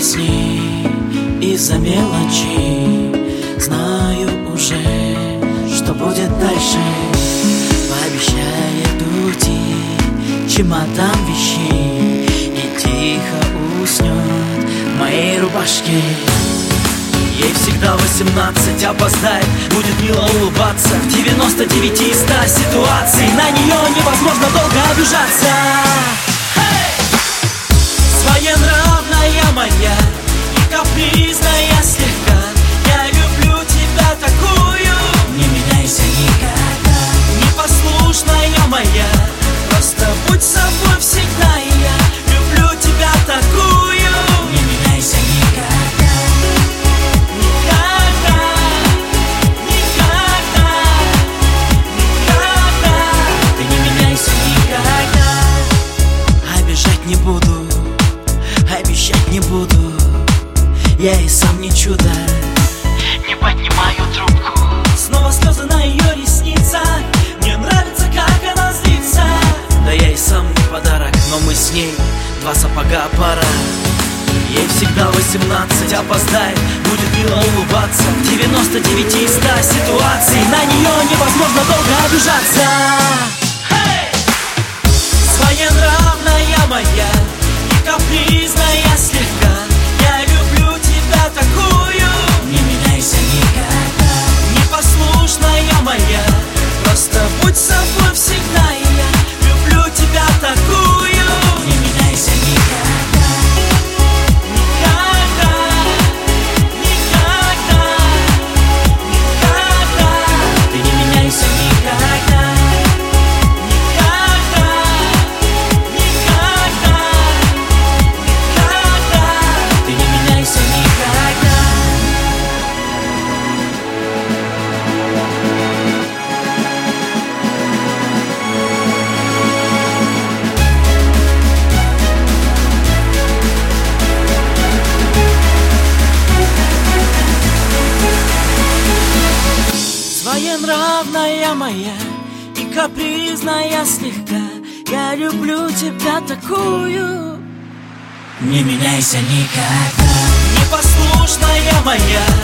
с ней из-за мелочи. Знаю уже, что будет дальше. Пообещает уйти чемодан вещей и тихо уснет в моей рубашке. Ей всегда 18, опоздает, будет мило улыбаться. В 99 из 100 ситуаций на нее невозможно долго обижаться. Своенравная моя и капризная слегка, я люблю тебя такую. Не меняйся никогда. Непослушная моя, просто будь собой всегда. И я люблю тебя такую. Не меняйся никогда. Никогда, никогда, никогда. Ты не меняйся никогда. Обижать не буду, обещать не буду. Я и сам не чудо. Не поднимаю трубку. Снова слезы на ее ресницах. Мне нравится, как она злится. Да я и сам не подарок, но мы с ней два сапога пара. Ей всегда 18, опоздает, будет мило улыбаться. В 99 из 100 ситуаций на нее невозможно долго обижаться. Своенравная моя и капризная слегка, я люблю тебя такую. Не меняйся никогда. Непослушная моя, просто будь собой всегда. И я люблю тебя такую. Не меняйся никогда. Никогда, никогда, никогда. Ты не меняйся никогда. Никогда, никогда, никогда. Ты не меняйся никогда. Своенравная моя и капризная слегка, я люблю тебя такую. Не меняйся никогда. Непослушная моя,